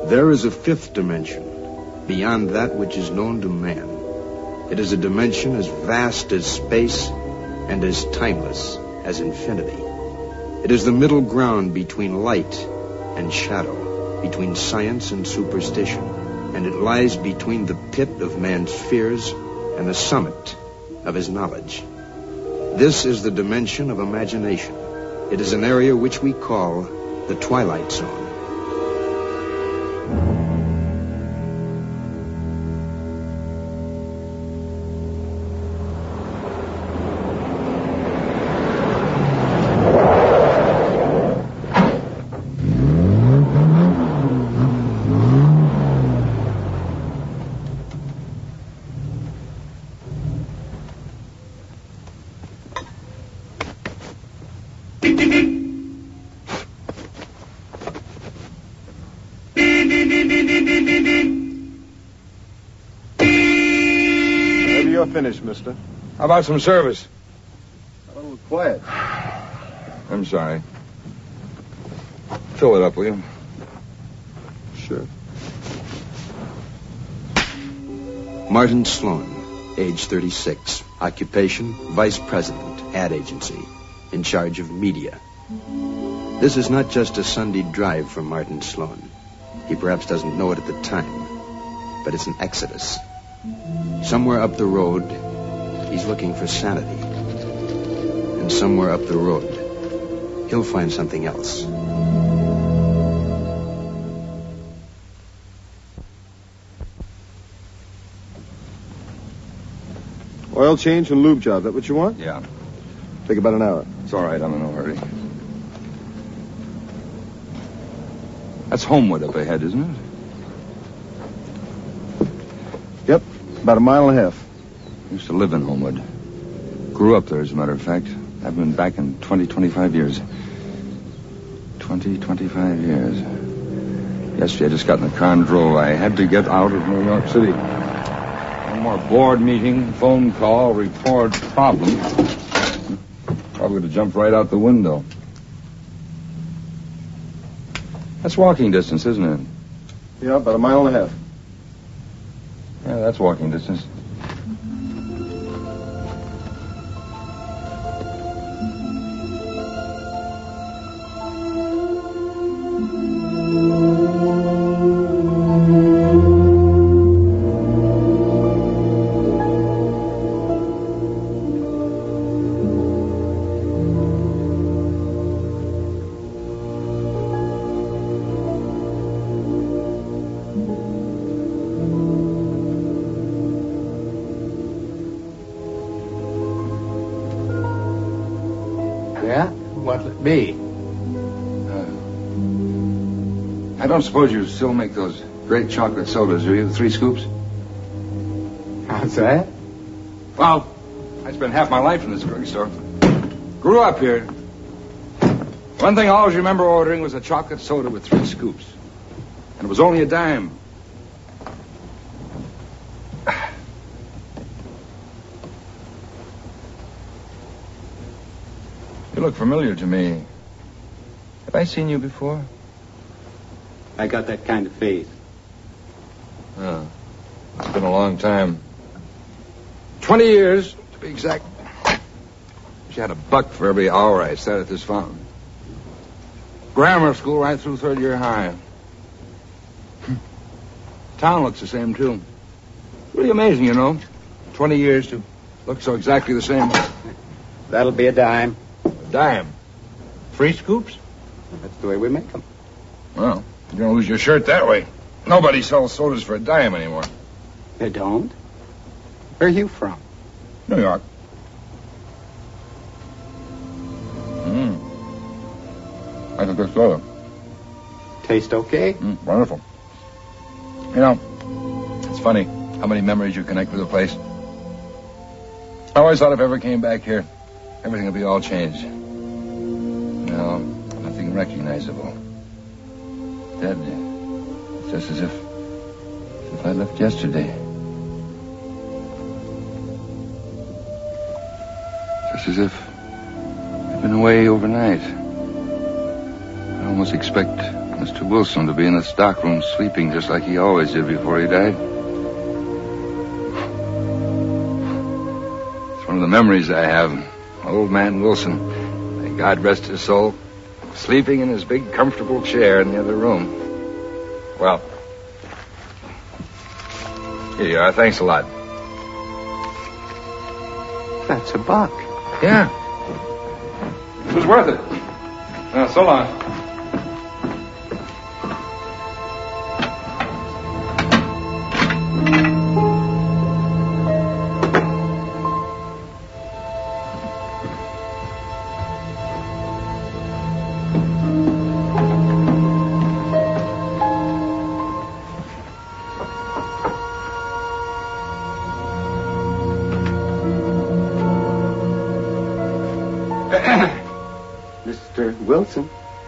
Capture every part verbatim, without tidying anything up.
There is a fifth dimension, beyond that which is known to man. It is a dimension as vast as space and as timeless as infinity. It is the middle ground between light and shadow, between science and superstition, and it lies between the pit of man's fears and the summit of his knowledge. This is the dimension of imagination. It is an area which we call the Twilight Zone. Finished, mister. How about some service? A little quiet. I'm sorry. Fill it up, will you? Sure. Martin Sloan, age thirty-six. Occupation, vice president, ad agency, in charge of media. This is not just a Sunday drive for Martin Sloan. He perhaps doesn't know it at the time, but it's an exodus. Somewhere up the road, he's looking for sanity. And somewhere up the road, he'll find something else. Oil change and lube job. That what you want? Yeah. Take about an hour. It's all right. I'm in no hurry. That's Homewood up ahead, isn't it? Yep. About a mile and a half. Used to live in Homewood. Grew up there, as a matter of fact. I've been back in twenty, twenty-five years. twenty, twenty-five years. Yesterday I just got in the car and drove. I had to get out of New York City. One more board meeting, phone call, report, problem. Probably to jump right out the window. That's walking distance, isn't it? Yeah, about a mile and a half. Yeah, that's walking distance. Me? Uh, I don't suppose you still make those great chocolate sodas, do you? Three scoops? How's that? Well, I spent half my life in this drugstore. Grew up here. One thing I always remember ordering was a chocolate soda with three scoops. And it was only a dime. You look familiar to me. Have I seen you before? I got that kind of face. Oh, it's been a long time. Twenty years, to be exact. She had a buck for every hour I sat at this fountain. Grammar school right through third year high. Town looks the same, too. Really amazing, you know. Twenty years to look so exactly the same. That'll be a dime. Dime. Three scoops? That's the way we make them. Well, you're going to lose your shirt that way. Nobody sells sodas for a dime anymore. They don't? Where are you from? New York. Mmm. I think that's soda. Taste okay? Mm, wonderful. You know, it's funny how many memories you connect with a place. I always thought if I ever came back here, everything would be all changed. No, nothing recognizable. Dead. Just as if, as if I left yesterday. Just as if I'd been away overnight. I almost expect Mister Wilson to be in the stockroom sleeping just like he always did before he died. It's one of the memories I have. Old man Wilson, may God rest his soul, sleeping in his big comfortable chair in the other room. Well, here you are. Thanks a lot. That's a buck. Yeah. It was worth it. Uh, so long. Mister Wilson.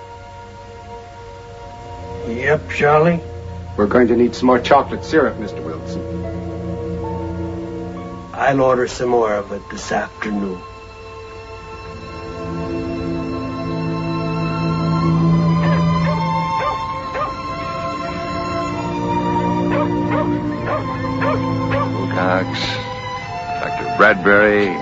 Yep, Charlie. We're going to need some more chocolate syrup, Mister Wilson. I'll order some more of it this afternoon. Wilcox, Doctor Bradbury.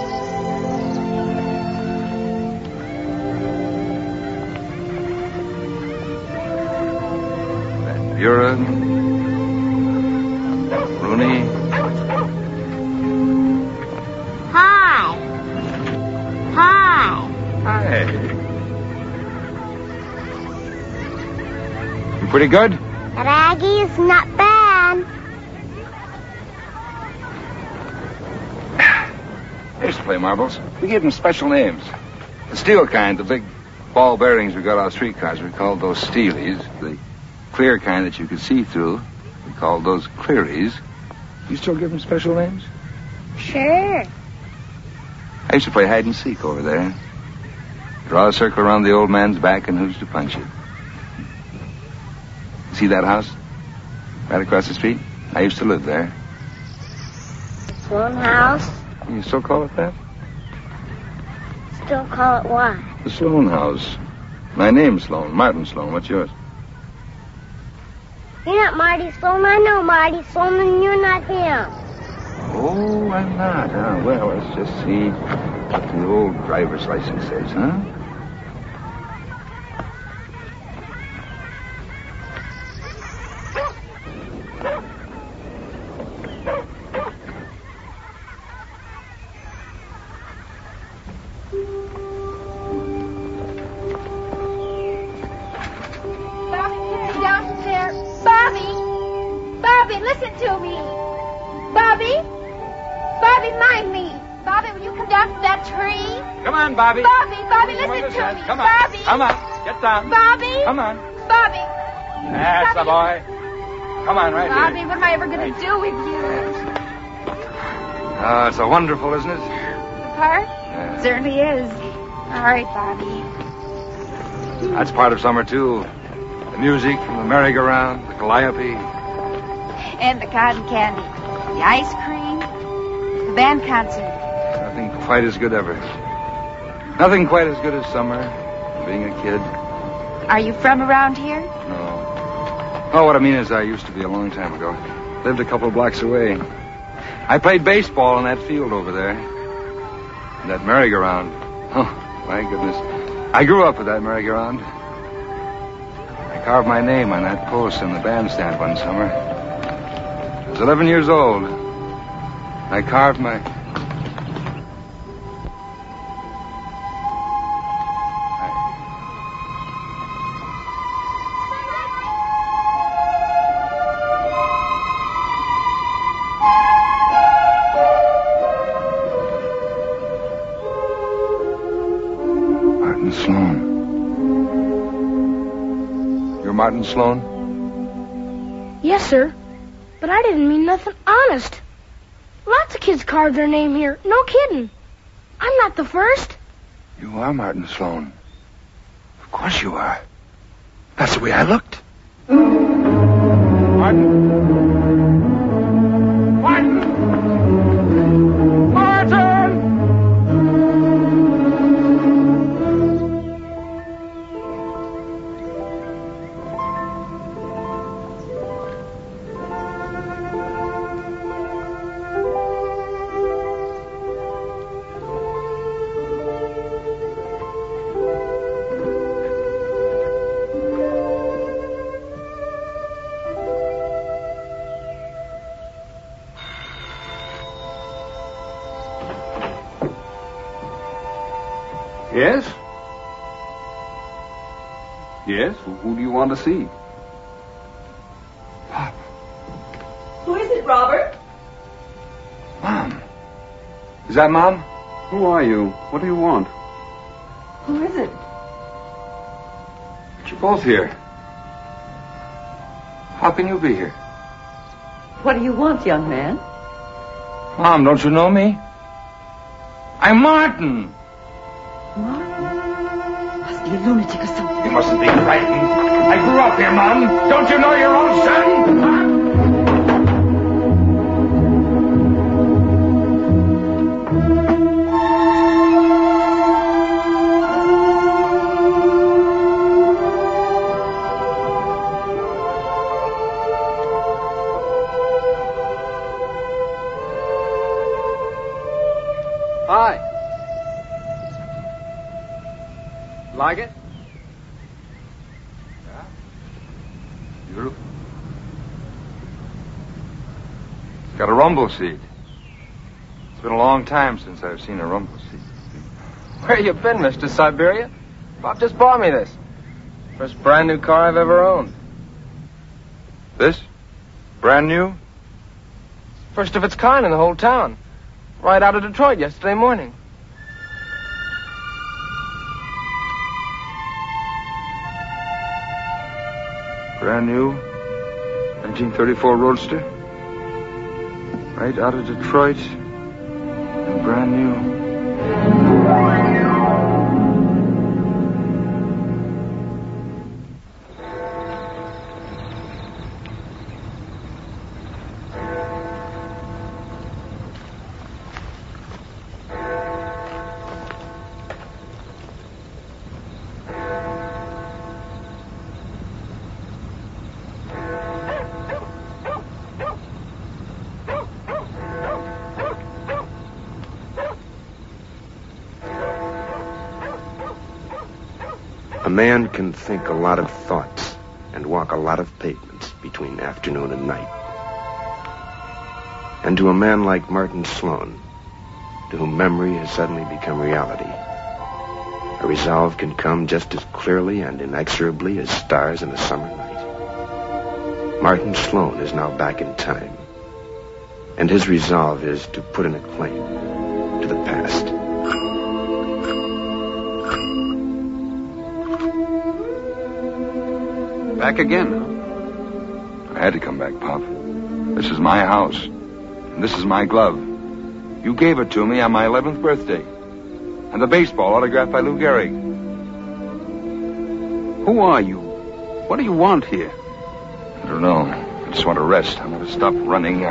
Van Buren. Rooney. Hi. Hi. Hi. You pretty good? That Aggie is not bad. I used to play marbles. We gave them special names. The steel kind, the big ball bearings we got off streetcars, we called those steelies. The clear kind that you could see through, we called those clearies. You still give them special names? Sure. I used to play hide and seek over there. Draw a circle around the old man's back and who's to punch it. See that house? Right across the street? I used to live there. Sloan House. You still call it that? Still call it what? The Sloan House. My name's Sloan. Martin Sloan. What's yours? You're not Marty Sloan. I know Marty Sloan, and you're not him. Oh, I'm not. Huh? Well, let's just see what the old driver's license says, huh? Bobby, downstairs. Bobby! Bobby, listen to me. Bobby? Bobby, mind me. Bobby, will you come down from that tree? Come on, Bobby. Bobby, Bobby, Come on, listen to listen. me. Come on. Bobby. Come on. Get down. Bobby. Come on. Bobby. That's the Bobby. boy. Come on, right Bobby, here. what am I ever going to do with you? Oh, it's so wonderful, isn't it? The park? Yeah. Certainly is. All right, Bobby. That's part of summer, too. The music from the merry-go-round, the calliope. And the cotton candy. The ice cream. The band concert. Nothing quite as good ever. Nothing quite as good as summer, being a kid. Are you from around here? No. Oh, what I mean is I used to be a long time ago. Lived a couple of blocks away. I played baseball in that field over there. And that merry-go-round. Oh, my goodness. I grew up with that merry-go-round. I carved my name on that post in the bandstand one summer. I was eleven years old. I carved my... Martin Sloan. You're Martin Sloan? Yes, sir. But I didn't mean nothing honest. Lots of kids carved their name here. No kidding. I'm not the first. You are Martin Sloan. Of course you are. That's the way I looked. Martin? Martin! Martin! Yes? Yes? Who, who do you want to see? Pop. Who is it, Robert? Mom. Is that Mom? Who are you? What do you want? Who is it? But you're both here. How can you be here? What do you want, young man? Mom, don't you know me? I'm Martin. Martin? Must be a lunatic or something. You mustn't be frightened. I grew up here, Mom. Don't you know your own son? Huh? Hi. Like it? Yeah. Beautiful. It's got a rumble seat. It's been a long time since I've seen a rumble seat. Where you been, Mister Siberia? Bob just bought me this. First brand new car I've ever owned. This? Brand new? First of its kind in the whole town. Right out of Detroit yesterday morning. Brand new nineteen thirty-four Roadster. Right out of Detroit. And brand new. A man can think a lot of thoughts and walk a lot of pavements between afternoon and night. And to a man like Martin Sloan, to whom memory has suddenly become reality, a resolve can come just as clearly and inexorably as stars in a summer night. Martin Sloan is now back in time, and his resolve is to put in a claim to the past. Back again, huh? I had to come back, Pop. This is my house. And this is my glove. You gave it to me on my eleventh birthday. And the baseball autographed by Lou Gehrig. Who are you? What do you want here? I don't know. I just want to rest. I want to stop running. I...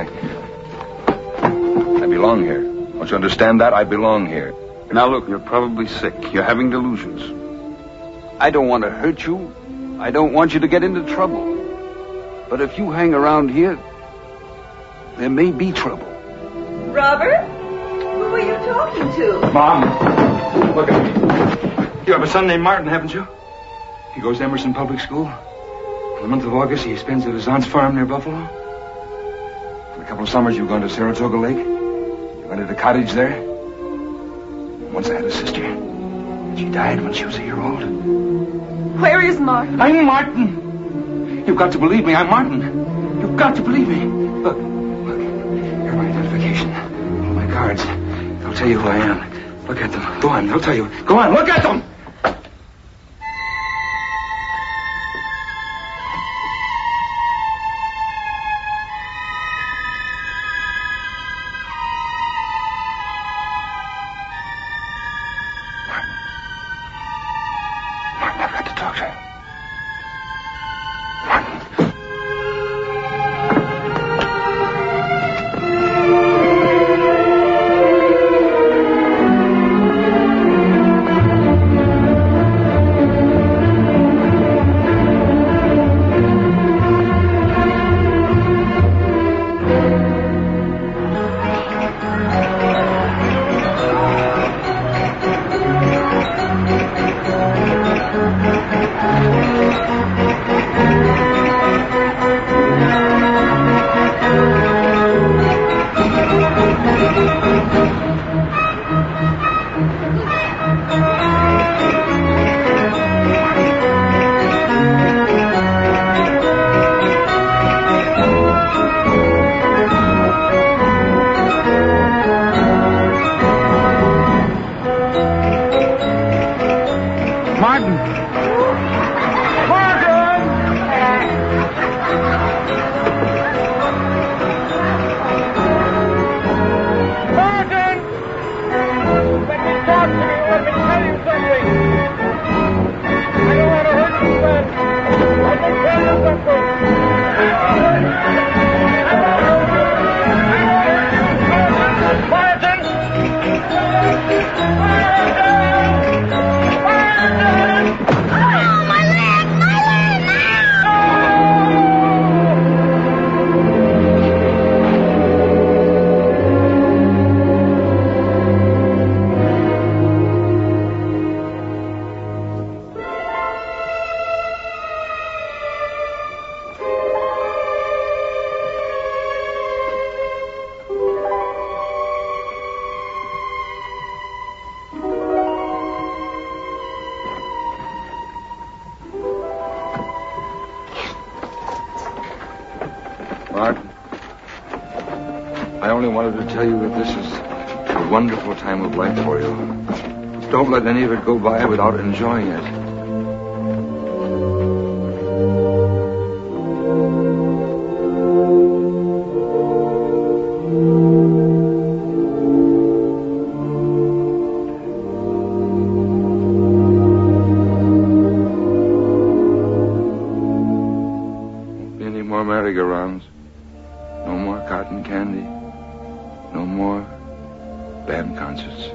I belong here. Don't you understand that? I belong here. Now look, you're probably sick. You're having delusions. I don't want to hurt you. I don't want you to get into trouble. But if you hang around here, there may be trouble. Robert? Who are you talking to? Mom, look at me. You have a son named Martin, haven't you? He goes to Emerson Public School. In the month of August, he spends at his aunt's farm near Buffalo. For a couple of summers, you go to Saratoga Lake. You rented a cottage there. Once I had a sister. She died when she was a year old. Where is Martin? I'm Martin. You've got to believe me. I'm Martin. You've got to believe me. Look, look. Here's my identification. All my cards. They'll tell you who I am. Look at them. Go on. They'll tell you. Go on. Look at them. Mark, I only wanted to tell you that this is a wonderful time of life for you. Don't let any of it go by without enjoying it. Merry-go-rounds. No more cotton candy. No more band concerts.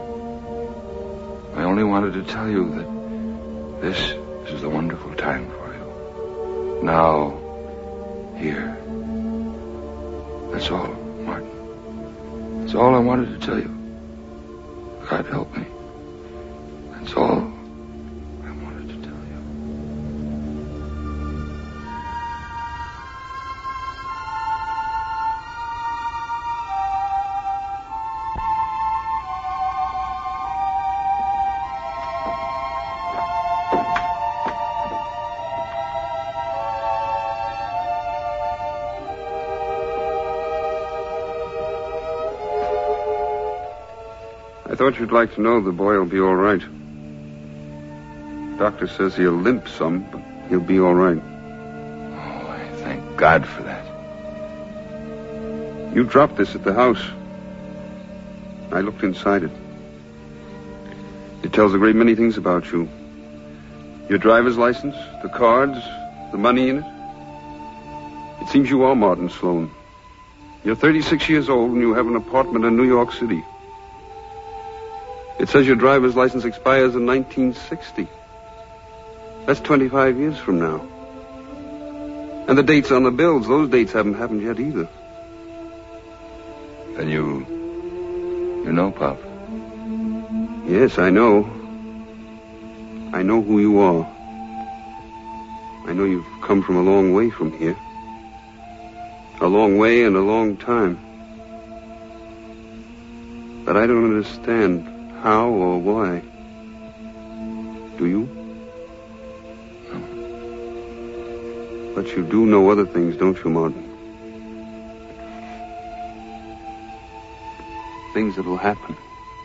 I only wanted to tell you that this is a wonderful time for you. Now, here. That's all, Martin. That's all I wanted to tell you. God help me. That's all. I thought you'd like to know the boy will be all right. Doctor says he'll limp some, but he'll be all right. Oh, I thank God for that. You dropped this at the house. I looked inside it. It tells a great many things about you. Your driver's license, the cards, the money in it. It seems you are Martin Sloan. You're thirty-six years old and you have an apartment in New York City. It says your driver's license expires in nineteen sixty. That's twenty-five years from now. And the dates on the bills, those dates haven't happened yet either. Then you... you know, Pop? Yes, I know. I know who you are. I know you've come from a long way from here. A long way and a long time. But I don't understand how or why. Do you? No. But you do know other things, don't you, Martin? Things that'll happen.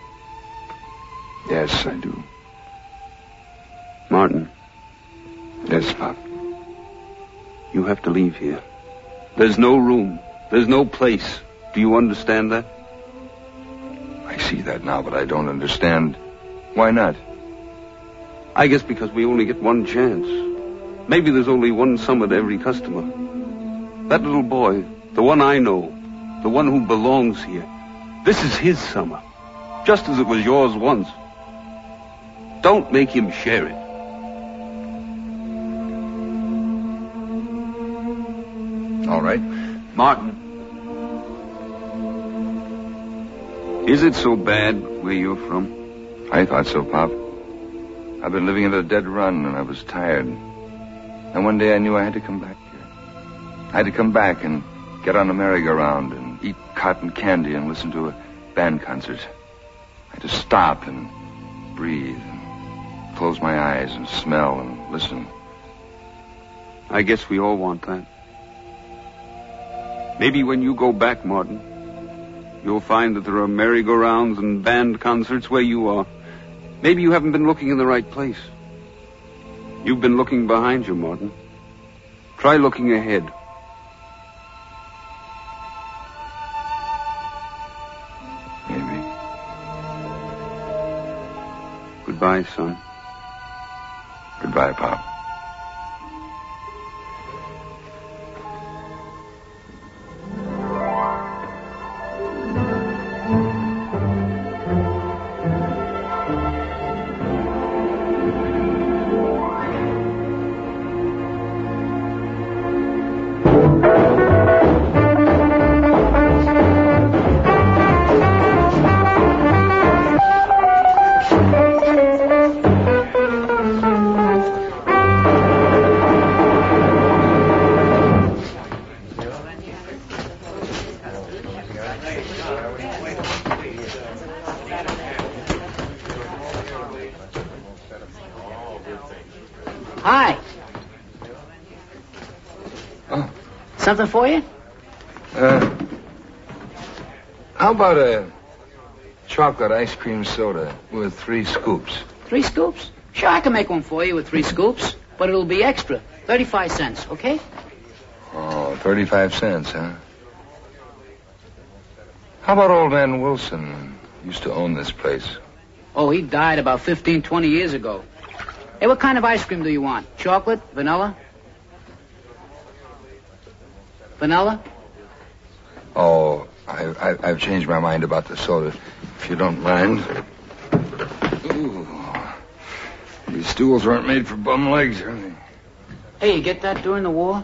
Yes, I do. Martin. Yes, Pop. You have to leave here. There's no room. There's no place. Do you understand that? I see that now, but I don't understand. Why not? I guess because we only get one chance. Maybe there's only one summer to every customer. That little boy, the one I know, the one who belongs here, this is his summer, just as it was yours once. Don't make him share it. All right. Martin. Is it so bad where you're from? I thought so, Pop. I've been living at a dead run, and I was tired. And one day I knew I had to come back here. I had to come back and get on a merry-go-round and eat cotton candy and listen to a band concert. I had to stop and breathe and close my eyes and smell and listen. I guess we all want that. Maybe when you go back, Martin, you'll find that there are merry-go-rounds and band concerts where you are. Maybe you haven't been looking in the right place. You've been looking behind you, Martin. Try looking ahead. Maybe. Goodbye, son. Goodbye, Pop. Hi. Oh. Something for you? Uh, how about a chocolate ice cream soda with three scoops? Three scoops? Sure, I can make one for you with three scoops, but it'll be extra. thirty-five cents, okay? Oh, thirty-five cents, huh? How about old man Wilson? Used to own this place. Oh, he died about fifteen, twenty years ago. Hey, what kind of ice cream do you want? Chocolate? Vanilla? Vanilla? Oh, I, I, I've changed my mind about the soda. If you don't mind. Ooh. These stools aren't made for bum legs, are they? Hey, you get that during the war?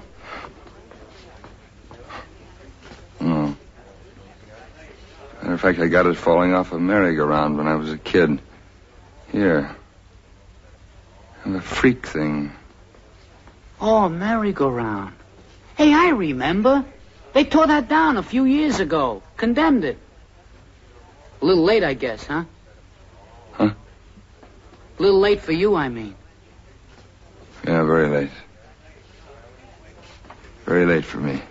No. Matter of fact, I got it falling off a merry-go-round when I was a kid. Here. A freak thing. Oh, merry-go-round. Hey, I remember. They tore that down a few years ago. Condemned it. A little late, I guess, huh? Huh? A little late for you, I mean. Yeah, very late. Very late for me.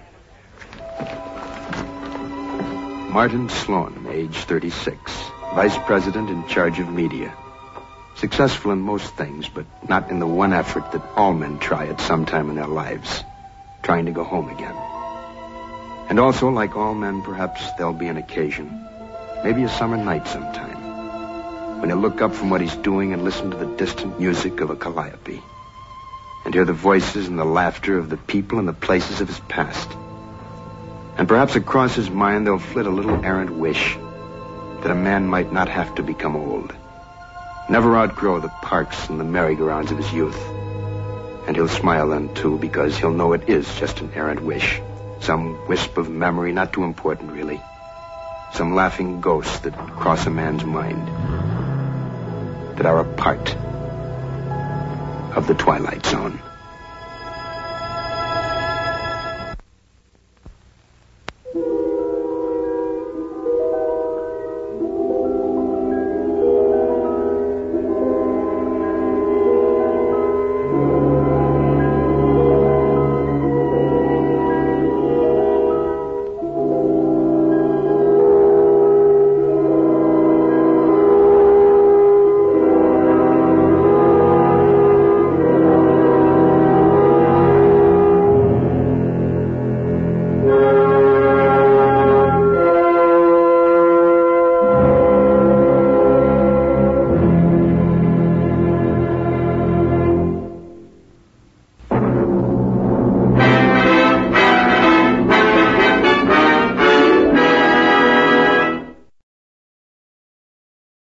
Martin Sloan, age thirty-six, vice president in charge of media. Successful in most things, but not in the one effort that all men try at some time in their lives, trying to go home again. And also, like all men, perhaps there'll be an occasion, maybe a summer night sometime, when he'll look up from what he's doing and listen to the distant music of a calliope, and hear the voices and the laughter of the people and the places of his past. And perhaps across his mind there'll flit a little errant wish that a man might not have to become old, never outgrow the parks and the merry-go-rounds of his youth. And he'll smile then, too, because he'll know it is just an errant wish, some wisp of memory not too important, really, some laughing ghosts that cross a man's mind, that are a part of the Twilight Zone.